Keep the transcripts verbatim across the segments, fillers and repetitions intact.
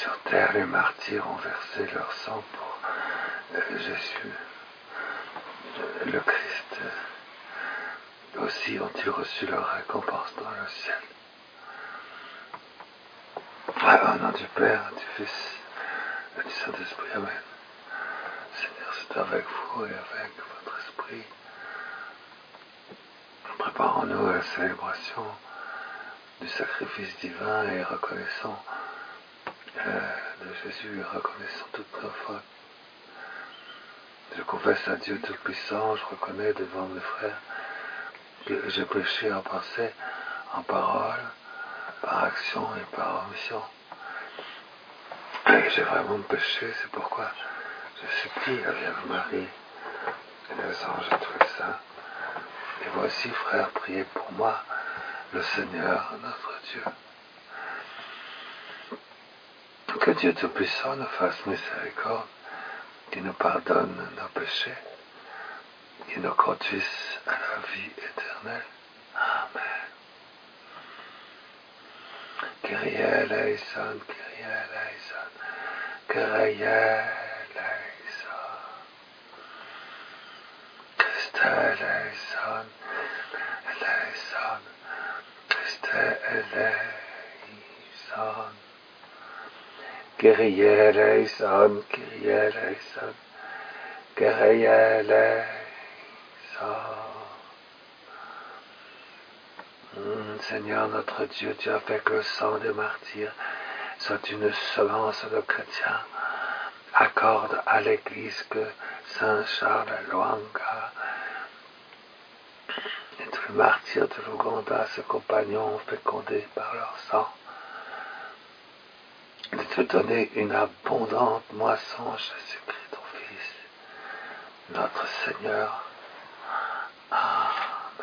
Sur terre, les martyrs ont versé leur sang pour euh, Jésus. Le Christ aussi ont-ils reçu leur récompense dans le ciel. Ouais, au nom du Père, du Fils et du Saint-Esprit, Amen. Seigneur, c'est avec vous et avec votre esprit. Préparons-nous à la célébration du sacrifice divin et reconnaissons euh, de Jésus et reconnaissons toutes nos fautes. Je confesse à Dieu Tout-Puissant, je reconnais devant mes frères que j'ai péché en pensée, en parole, par action et par omission. Et j'ai vraiment péché, c'est pourquoi je supplie la Vierge Marie et les anges et tous les saints. Et voici, frères, priez pour moi, le Seigneur, notre Dieu. Que Dieu Tout-Puissant nous fasse miséricorde, qu'il nous pardonne nos péchés, qu'il nous conduise à la vie éternelle. Amen. Kyrie eleison, Kyrie eleison, Kyrie eleison. Christe eleison, eleison, Christe eleison. Kyrie eleison, Kyrie eleison, Kyrie eleison. Mmh, Seigneur notre Dieu, tu as fait que le sang des martyrs soit une semence de chrétiens. Accorde à l'Église que Saint Charles Lwanga et tous les martyrs de l'Ouganda, ses compagnons fécondés par leur sang, de te donner une abondante moisson, Jésus-Christ, ton Fils, notre Seigneur. Amen.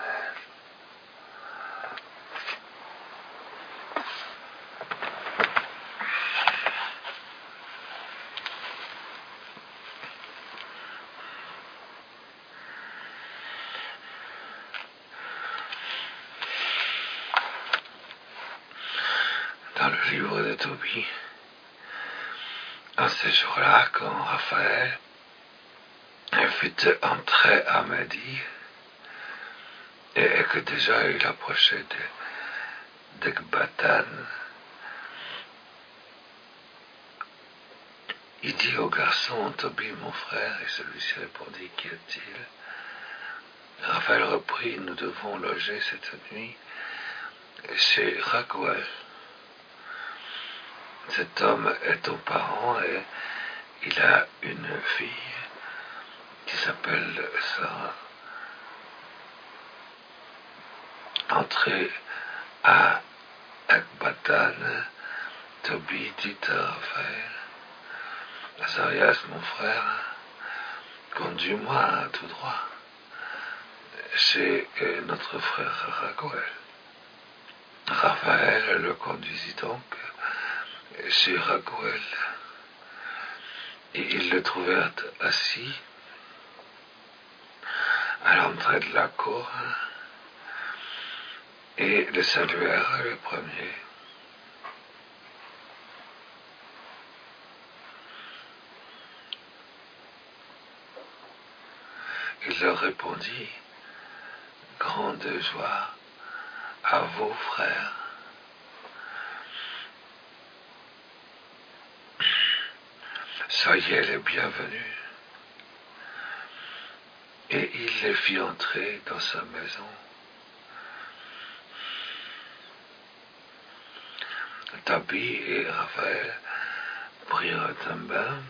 Dans le livre de Tobie, en ces jours-là, quand Raphaël fut entré à Mehdi, et que déjà il approchait d'Ecbatan, il dit au garçon, Tobie, mon frère, et celui-ci répondit, qu'y a-t-il? Raphaël reprit, nous devons loger cette nuit chez Raguel. Cet homme est ton parent et il a une fille qui s'appelle Sarah. Entré à Ecbatan, Tobie dit à Raphaël, Azarias, mon frère, conduis-moi tout droit chez notre frère Raguel. Raphaël le conduisit donc chez Raguel, et ils le trouvèrent assis à l'entrée de la cour, et le saluèrent le premier. Il leur répondit, grande joie à vous, frères. Soyez les bienvenus. Et il les fit entrer dans sa maison. Tobie et Raphaël prirent un bain.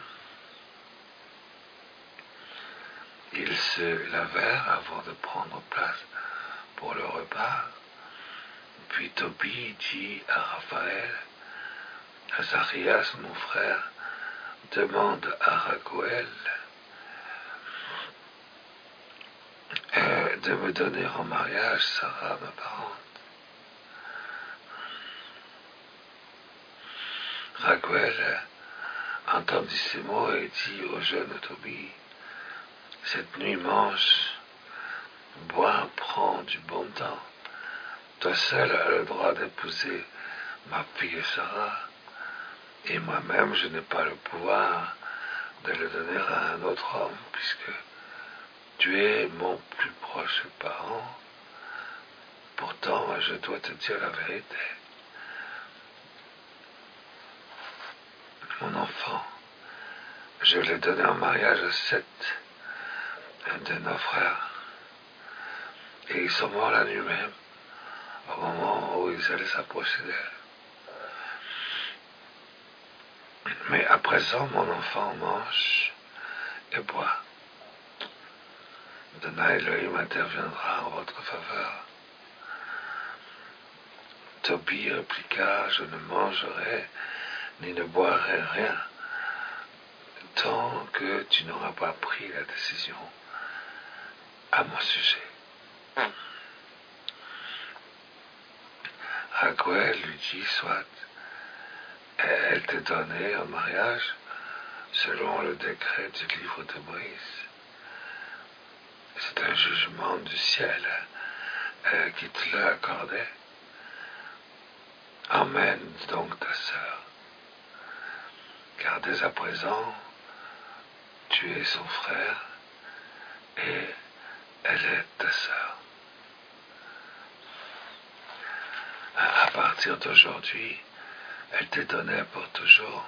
Ils se lavèrent avant de prendre place pour le repas. Puis Tobie dit à Raphaël, Azarias, mon frère, demande à Raguel euh, de me donner en mariage Sarah, ma parente. Raguel entendit ces mots et dit au jeune Tobie, cette nuit mange, bois, prends du bon temps. Toi seul as le droit d'épouser ma fille Sarah, Et moi-même, je n'ai pas le pouvoir de le donner à un autre homme, puisque tu es mon plus proche parent. Pourtant, je dois te dire la vérité. Mon enfant, je l'ai donné en mariage à sept de nos frères. Et ils sont morts la nuit même, au moment où ils allaient s'approcher d'elle. Mais à présent, mon enfant mange et boit. Donna Elohim interviendra en votre faveur. Tobie répliqua, je ne mangerai ni ne boirai rien tant que tu n'auras pas pris la décision à mon sujet. Raguel lui dit, soit, elle t'est donnée en mariage selon le décret du livre de Moïse. C'est un jugement du ciel euh, qui te l'a accordé. Emmène donc ta sœur, car dès à présent, tu es son frère et elle est ta sœur. À partir d'aujourd'hui, elle t'est donnée pour toujours.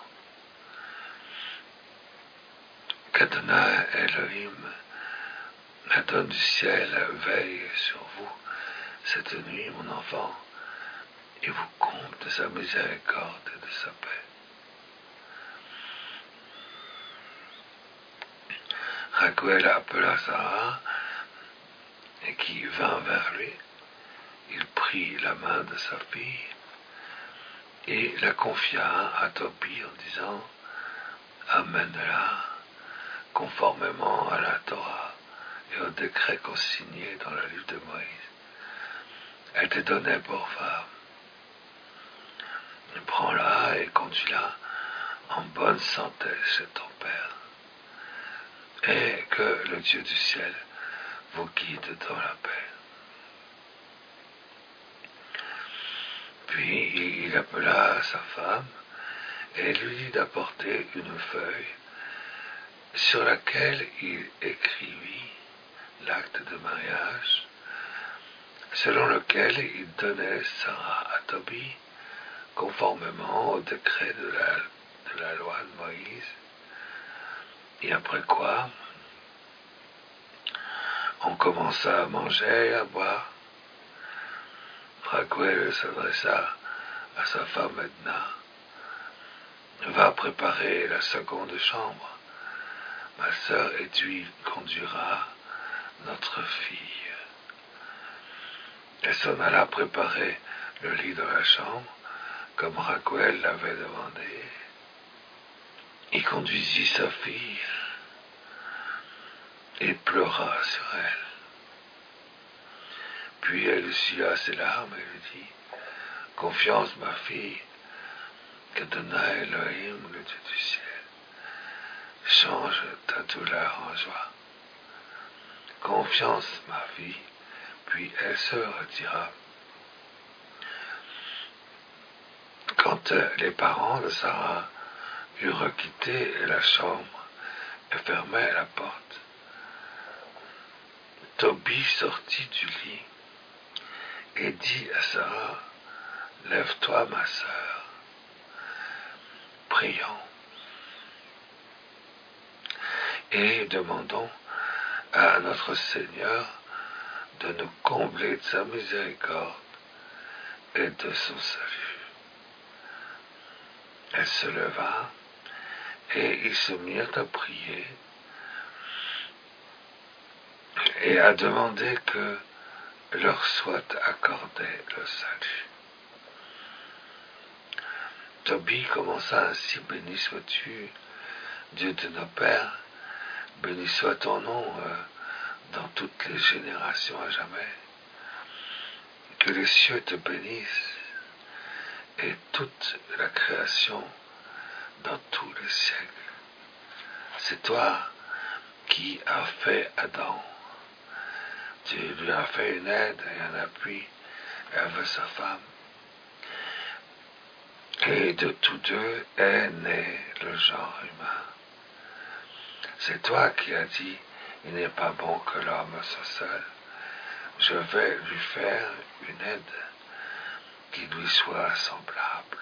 Qu'Adonai Elohim, la donne du ciel, veille sur vous cette nuit, mon enfant, et vous comble de sa miséricorde et de sa paix. Raguel appela Sarah, et qui vint vers lui. Il prit la main de sa fille et la confia à Tobie en disant, amène-la conformément à la Torah et au décret consigné dans le livre de Moïse. Elle t'est donnée pour femme. Prends-la et conduis-la en bonne santé chez ton Père. Et que le Dieu du ciel vous guide dans la paix. Puis il appela sa femme et lui dit d'apporter une feuille sur laquelle il écrivit l'acte de mariage, selon lequel il donnait Sarah à Tobie, conformément au décret de la, de la loi de Moïse, et après quoi, on commença à manger et à boire. Raguel s'adressa à sa femme Edna. Va préparer la seconde chambre. Ma sœur et tu conduira notre fille. Elle s'en alla préparer le lit de la chambre, comme Raguel l'avait demandé. Il conduisit sa fille et pleura sur elle. Puis elle essuya ses larmes et lui dit, confiance ma fille, qu'Adonai Elohim, le Dieu du ciel, change ta douleur en joie. Confiance ma fille, puis elle se retira. Quand les parents de Sarah eurent quitté la chambre et fermé la porte, Tobie sortit du lit et dit à Sarah, lève-toi ma sœur, prions et demandons à notre Seigneur de nous combler de sa miséricorde et de son salut. Elle se leva et ils se mirent à prier et à demander que leur soit accordé le salut. Tobie commença ainsi, béni sois-tu, Dieu de nos pères, béni soit ton nom euh, dans toutes les générations à jamais. Que les cieux te bénissent et toute la création dans tous les siècles. C'est toi qui as fait Adam. Tu lui as fait une aide et un appui avec sa femme. Et de tous deux est né le genre humain. C'est toi qui as dit, il n'est pas bon que l'homme soit seul. Je vais lui faire une aide qui lui soit semblable.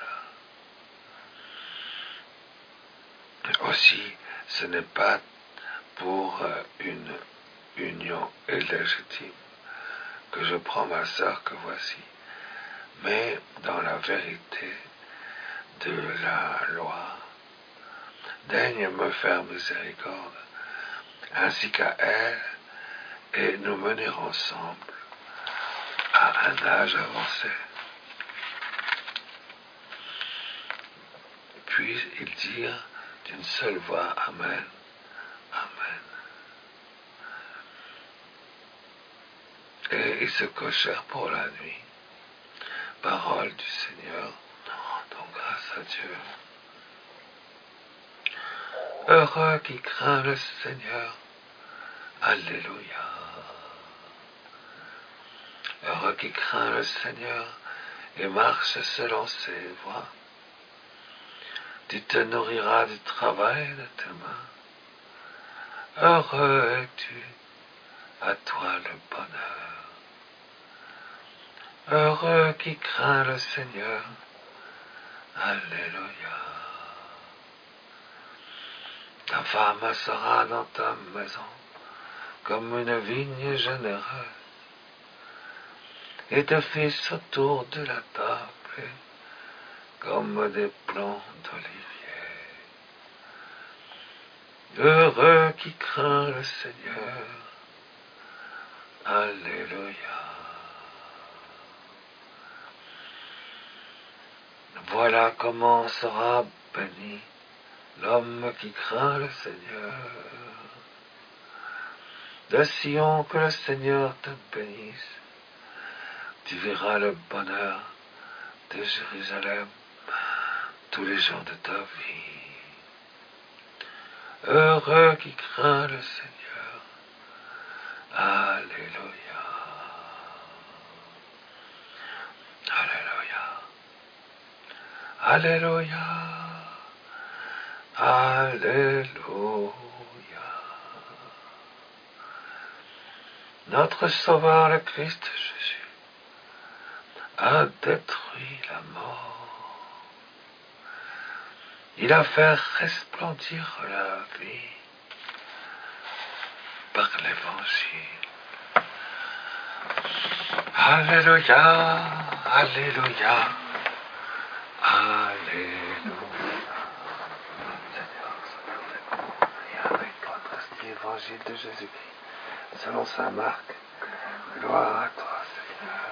Aussi, ce n'est pas pour une union illégitime que je prends ma sœur que voici, mais dans la vérité de la loi. Daigne me faire miséricorde, ainsi qu'à elle, et nous mener ensemble à un âge avancé. Puis ils dirent d'une seule voix, Amen, Amen. Et ils se couchèrent pour la nuit. Parole du Seigneur, donc grâce à Dieu. Heureux qui craint le Seigneur, Alléluia. Heureux qui craint le Seigneur et marche selon ses voies. Tu te nourriras du travail de tes mains. Heureux es-tu, à toi le bonheur. Heureux qui craint le Seigneur, Alléluia. Ta femme sera dans ta maison comme une vigne généreuse, et tes fils autour de la table comme des plants d'olivier. Heureux qui craint le Seigneur, Alléluia. Voilà comment sera béni l'homme qui craint le Seigneur. De Sion, que le Seigneur te bénisse. Tu verras le bonheur de Jérusalem tous les jours de ta vie. Heureux qui craint le Seigneur. Alléluia. Alléluia. Alléluia. Alléluia. Notre Sauveur, le Christ Jésus, a détruit la mort. Il a fait resplendir la vie par l'Évangile. Alléluia, Alléluia, Alléluia. Seigneur, et avec toi, l'Évangile de Jésus-Christ, selon saint Marc, gloire à toi, Seigneur.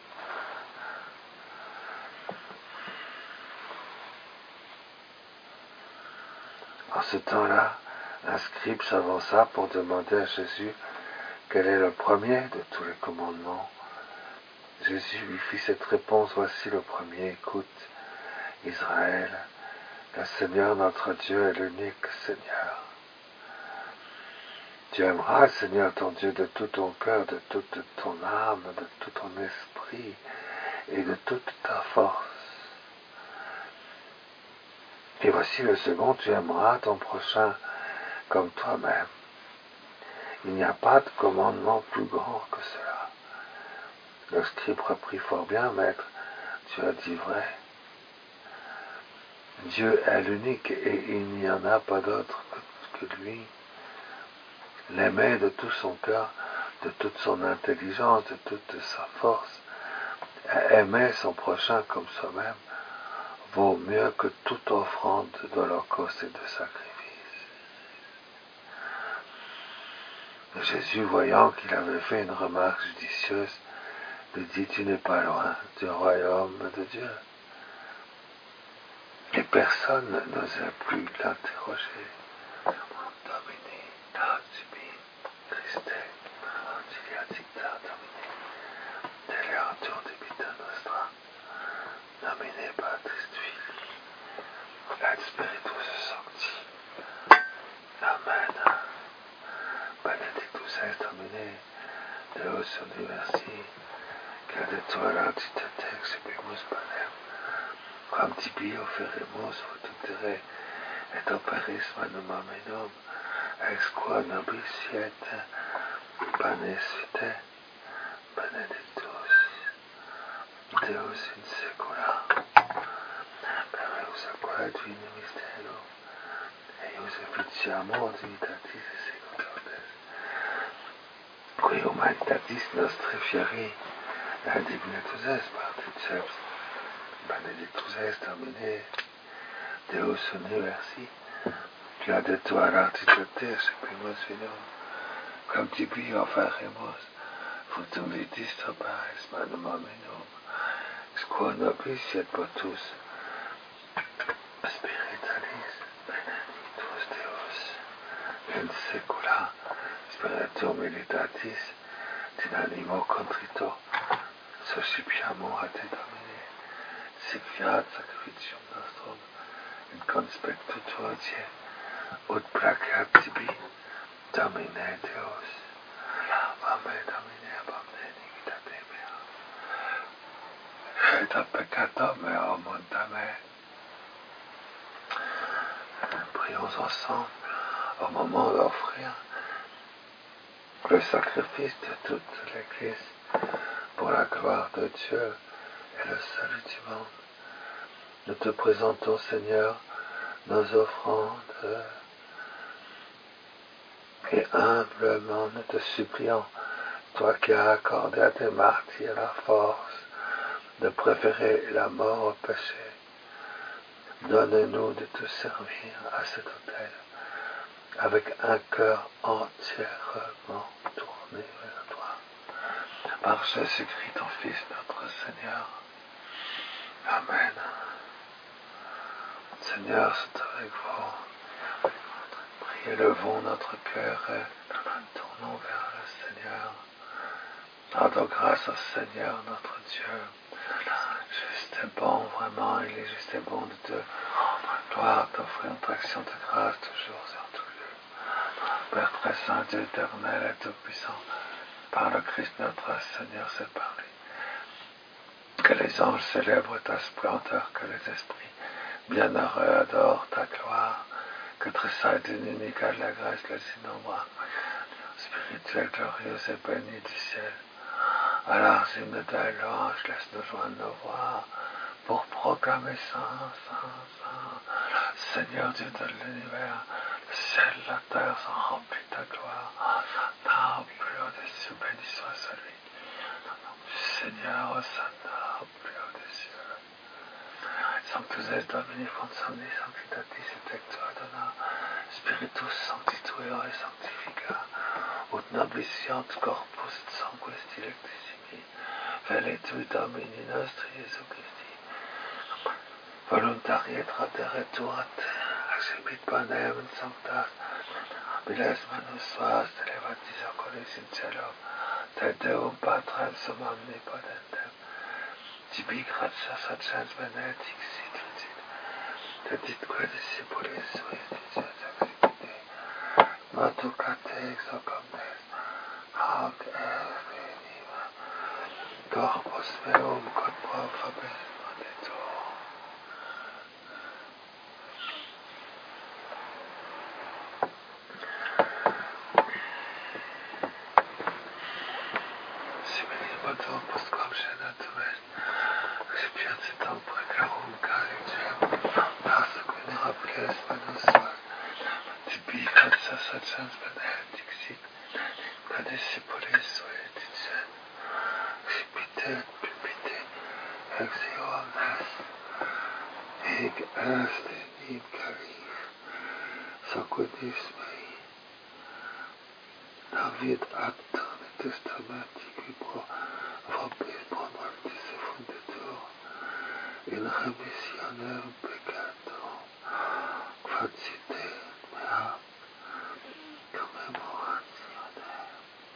En ce temps-là, un scribe s'avança pour demander à Jésus quel est le premier de tous les commandements. Jésus lui fit cette réponse, voici le premier, écoute, Israël, le Seigneur notre Dieu est l'unique Seigneur. Tu aimeras le Seigneur ton Dieu de tout ton cœur, de toute ton âme, de tout ton esprit et de toute ta force. Et voici le second, tu aimeras ton prochain comme toi-même. Il n'y a pas de commandement plus grand que cela. Le scribe reprit fort bien, maître, tu as dit vrai. Dieu est l'unique et il n'y en a pas d'autre que lui. L'aimer de tout son cœur, de toute son intelligence, de toute sa force, et aimer son prochain comme soi-même, vaut mieux que toute offrande d'holocauste et de sacrifice. Jésus, voyant qu'il avait fait une remarque judicieuse, lui dit, tu n'es pas loin du royaume de Dieu. Et personne n'osait plus l'interroger. Domini, Dacibi, Christe, Antilia Dicta, Domini, Deleantur debita nostra, Domine Patris Filii, et Spiritus Sancti. Amen. Benedictus est Domine, Deus universi, que de toi l'antitetex subimus panem, quam tibi offeremus future et operis manum eum, ex qua nobis siete, panes vitae, benedictus Deus in saecula, per meus acquae divini mysterio, eius efficiamur divitatis seculotes, qui humanitatis nostri fieri, et dignitus est particeps, benedictus est Domine, Deus universi, qui addetur artitatis sequimus vinum, quam tibi offeremus, fructum vitis operis manum hominum, ex quo nobis et potus, spiritualis benedictus Deus, in saecula, spiritu militatis, in animo contrito, suscipiamur a te Domine, sic fiat sacrificium nostrum, in conspectu tuo die, ut placeat tibi, Domine Deus. Amen, Domine, abomne iniquitate mea, et a peccato meo monta me. Prions ensemble au moment d'offrir le sacrifice de toute l'Église pour la gloire de Dieu et le salut du monde. Nous te présentons, Seigneur, nos offrandes et humblement nous te supplions, toi qui as accordé à tes martyrs la force de préférer la mort au péché, donne-nous de te servir à cet autel avec un cœur entièrement tourné vers toi. Par Jésus-Christ, ton Fils, notre Seigneur. Amen. Seigneur, c'est avec vous. Élevons notre cœur et tournons vers le Seigneur. Rendons grâce au Seigneur notre Dieu. Juste et bon, vraiment, il est juste et bon de te rendre gloire, t'offrir une action de grâce toujours et en tout lieu. Père très saint, Dieu éternel et tout-puissant, par le Christ notre Seigneur, c'est par lui. Que les anges célèbrent ta splendeur, que les esprits bienheureux adorent ta gloire, que tressaille d'une unique allégresse les innombrables, spirituel, glorieux et béni du ciel. Alors, hymne de louange, laisse-nous joindre nos voix pour proclamer Saint, Saint, Saint, Seigneur Dieu de l'univers. Le ciel, la terre sont remplis de ta gloire. Hosanna, plus au-dessus, béni soit celui. Seigneur, Hosanna, plus au-dessus. Sanctus est Domini Consomni, Sanctitatis et Tectua Dona, Spiritus Sanctituio et Sanctifica, ut nobis fiat corpus et sanguis dilectissimi, veletui Domini nostri Iesu Christi, voluntari et tratereturat, accipit panem in sanctas, miles manus suas elevatis oculis in cielo, te Deum Patrem sum omnipotentem, tibi gratias accens benedictit, te ditque discipulis sui dicias exhibite, maducate ex hoc omnes, hoc est venima, corpus meum quod pro fabes modetur. Simili modo postquam scenatur est, expiacitam precarum caricem, pasque venerables manus suas, tibi gratias accens benedictit, que discipulis sui dicen, excipite et pipite, ex eo omnes, ec est in caris, sacudis mei, David ad testamenti qui pro vobis pro mortis effunditur, in remissionem peccatorum, facite meam commemorationem.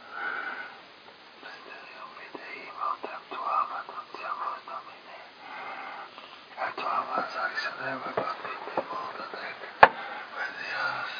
Mysterium Fidei mortem tuam annuntiamus Domine, et tuam resurrectionem ab infinimum donec venias.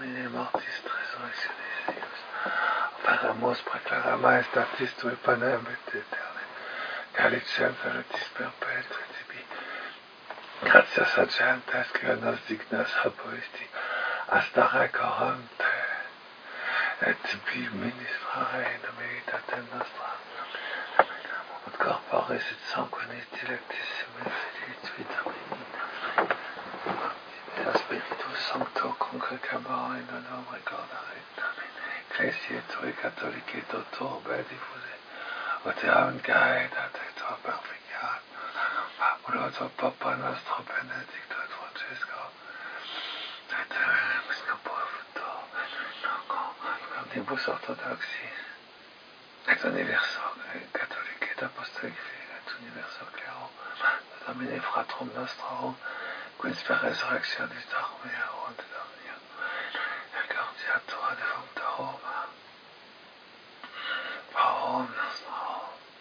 domine mortis resurrectionis eius. Paramus proclara maestatis tui panem et eterne. Calicem ferretis perpetui tibi. Gratias agentes que nos dignas habuisti. Astare coram te. Et tibi ministrare nomitatem nostra. Ut corporis et sanguinis dilectissimis filit vitamini. Et Spiritus Sancto congregabor in honor recordare. Ecclesiae tui catholicae totur be diffuse. Ut eam gaedat et tua perficiat. Ut Papa nostro Benedicto et Francesco. Et Episcopos Victor. Omnibus orthodoxis. Et universo catholique et apostolique et universo clero. Domine fratrum nostrum. Quis per resurrectionis dormia und domnia. Recordia tua defuncta Roma. Parum nostrum.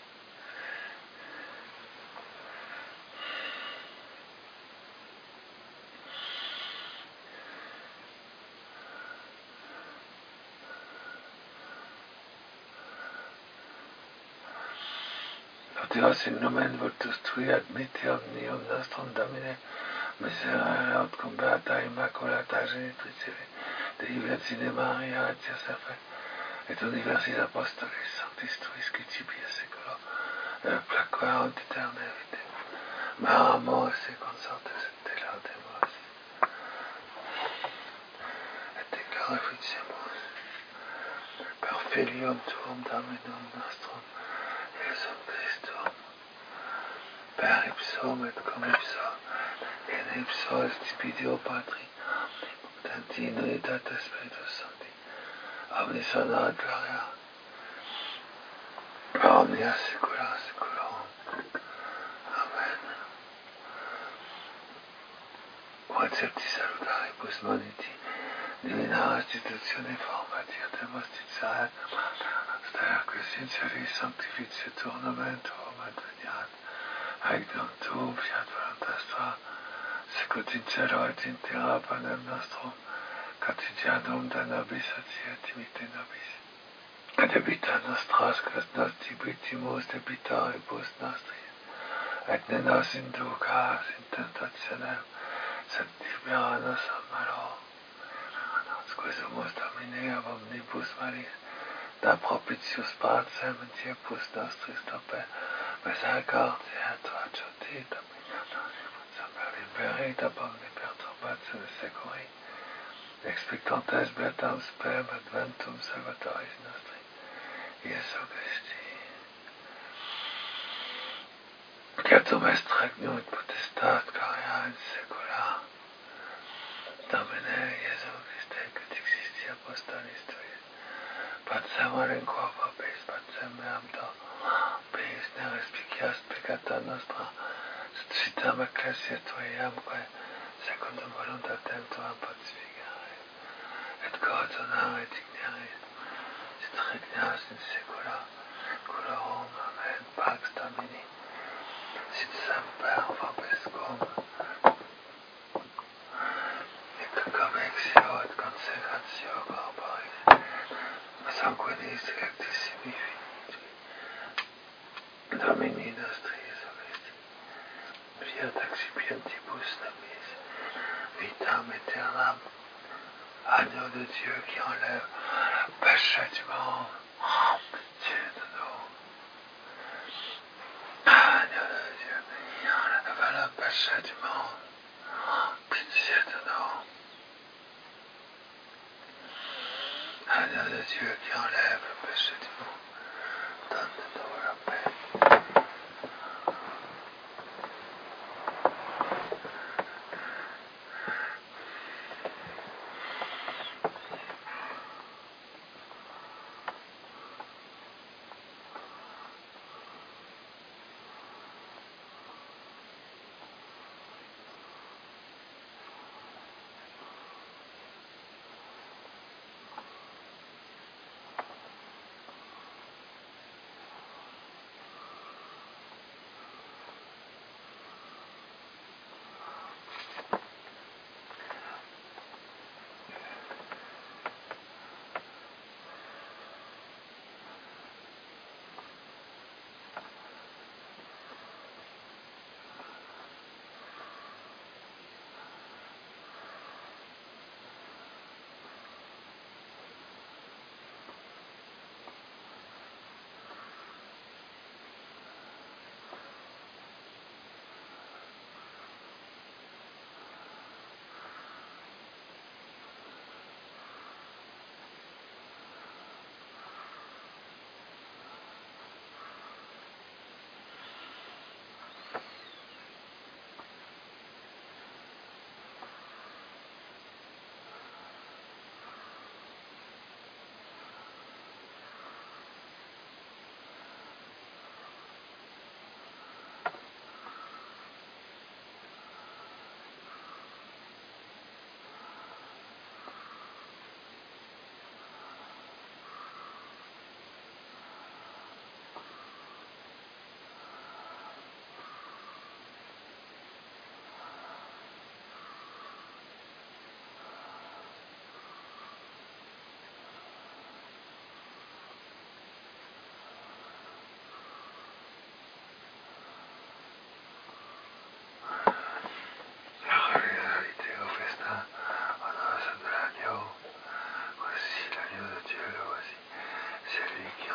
Dios in nomen vultus tui admitti omnium nostrum Domine, miserere aut cum beata immaculata genitrice Dei Virgine Maria et Joseph et universis apostolis sanctis tuis qui cibia seculo et placuerunt aeternae vitae. Maramus et consortes et te laudemus et te glorificemus per filium tuum Dominum nostrum Iesum Christum, per ipsum et cum ipso, in ipso est Deo Patri, omnipotenti in unitate Spiritus Sancti, omnis honor et gloria, per omnia saecula saeculorum. Amen. Concepti salutaribus moniti, divina restitutione formatia demonstrare, star que sinceris sanctificetur nomen tuum adveniat, aegnum tuum fiat voluntas tua, sicut in cielo et in terra panem nostrum, quotidianum da nobis etiam dimitte nobis. Et debita nostras, quas nos debitimus debitoribus nostris, et ne nos inducas in tentationem, sed libera nos a malo. Scusumus Domine ab omnibus malis, da propitius pacem in tiempus nostris dope, misericordia tua adjuti, Domine, saper liberi da omni perturbatione securi, expectantes beatam spem adventum salvatoris nostri, Iesu Christi. Quietum est regnum et potestas gloria in saecula. Domine Iesu Christe, quid existi apostolis tuis, pacem in quo vobis, pacem meam do, peis ne respicias peccata nostra, sed citam ecclesia tuiamque, secundum voluntatem tuam pacificare, et coordinare dignare, sit regnas in saecula, saeculorum. Amen. Pax Domini, sit semper vobiscum, et cum exio et consecratio corporis, sanguinis electissimi finitui, Domini nostri Iesu Christi, fiat accipientibus nobis, vitam aeternam, agneau de Dieu qui enlève le péché du monde, pitié de nous. Agneau de Dieu qui enlève le péché du monde, pitié de nous. Agneau de Dieu qui enlève le péché du monde, donne-nous la paix.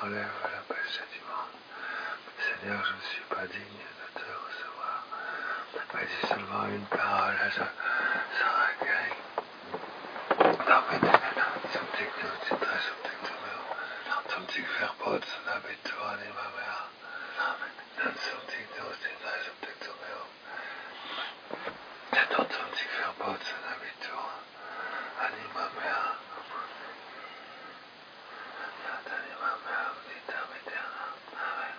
enlève la péché du monde. Seigneur, je ne suis pas digne de te recevoir. Mais dis seulement une parole, je serai guéri. Samtidig utitrai, samtidig meu. Samtidig verbod, nabitu anima mea. Samtidig utitrai, samtidig meu. Samtidig verbod, nabitu anima mea. Anima mea, vita eterna. Amen.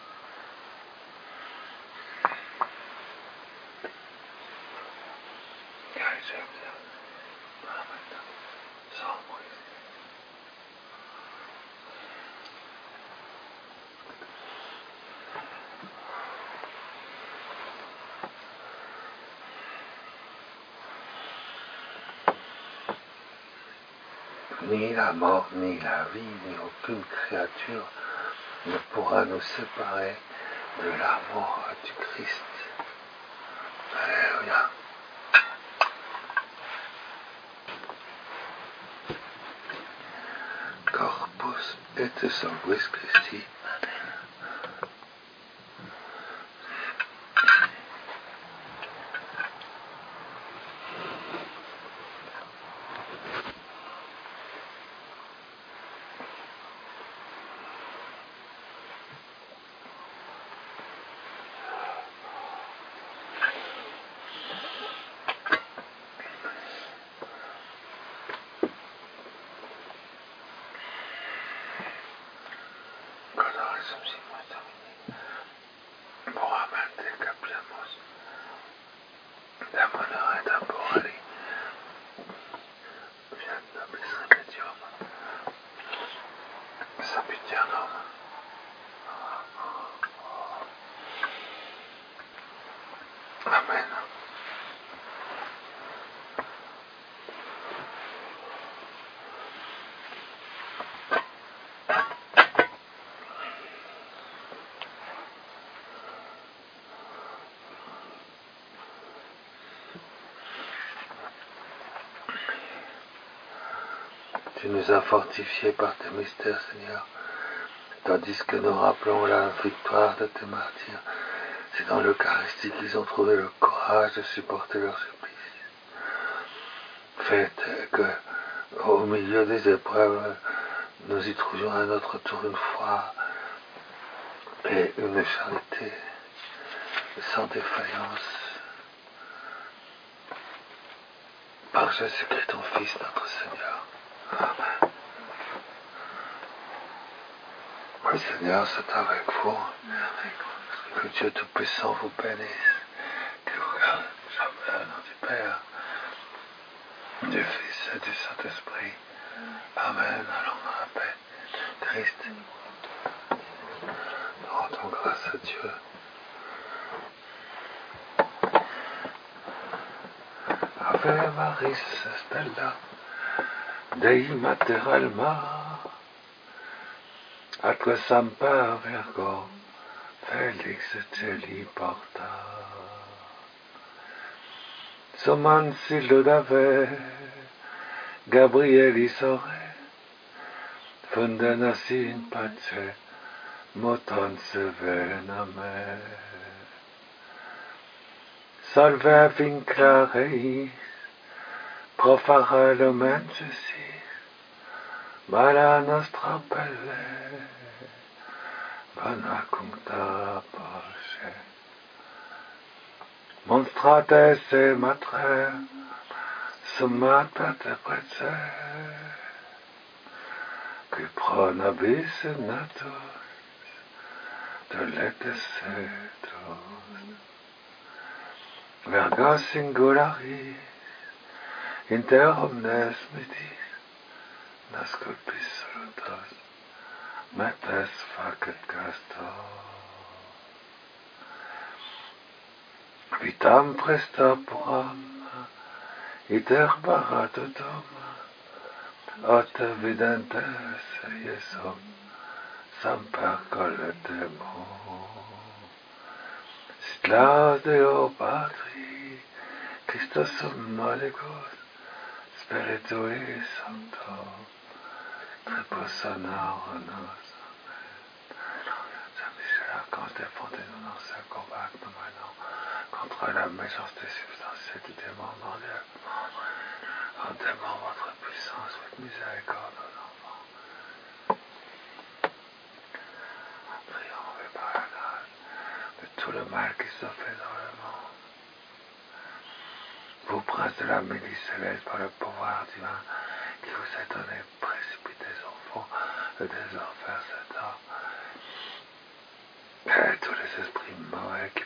Ni la mort, ni la vie, ni aucune créature ne pourra nous séparer de l'amour du Christ. Alléluia. Corpus et sanguis Christi. Amen. Tu nous as fortifiés par tes mystères, Seigneur, tandis que nous rappelons la victoire de tes martyrs. C'est dans l'Eucharistie qu'ils ont trouvé le courage de supporter leur supplice. Faites que, au milieu des épreuves, nous y trouvions à notre tour une foi et une charité sans défaillance. Par Jésus-Christ, ton Fils, notre Seigneur. Amen. Oui, Seigneur, c'est avec vous. Que Dieu Tout-Puissant vous bénisse. Qu'il vous garde jamais au nom du Père, du Fils et du Saint-Esprit. Amen. Allons dans la paix. Christ. Nous rendons grâce à Dieu. Ave Maris Stella, Dei Mater Alma, atque semper Virgo, Felix Celi porta. Somansi lodave, Gabrieli sore, Fundanasi in pace, Moton se vename. Salve vinclareis, profara lumen ceci, mala nostra pelle, vana cuncta pace. Monstrate se matre, sumat pate prece, qui pronabis natus, dolete setus. Verga singularis, inter omnes mitis, nasculpis salutos, metes facet castor. Vitam presta puram, iter baratotum, ot videntes iesum, semper colletemo. Sit laus Deo Patri, Christus Malicus, Spiritui Sancto, Tribussana nos, archanges, défendez-nous dans ce combat que nous menons contre la méchanceté substantielle du démon mondial. Rendez-moi votre puissance, votre miséricorde aux enfants. Triomphez par la grâce de tout le mal qui se fait dans le monde. Vous, prince de la milice céleste, par le pouvoir divin qui vous est donné, précipitez au fond des enfers Satan. Et tous les esprits mauvais qui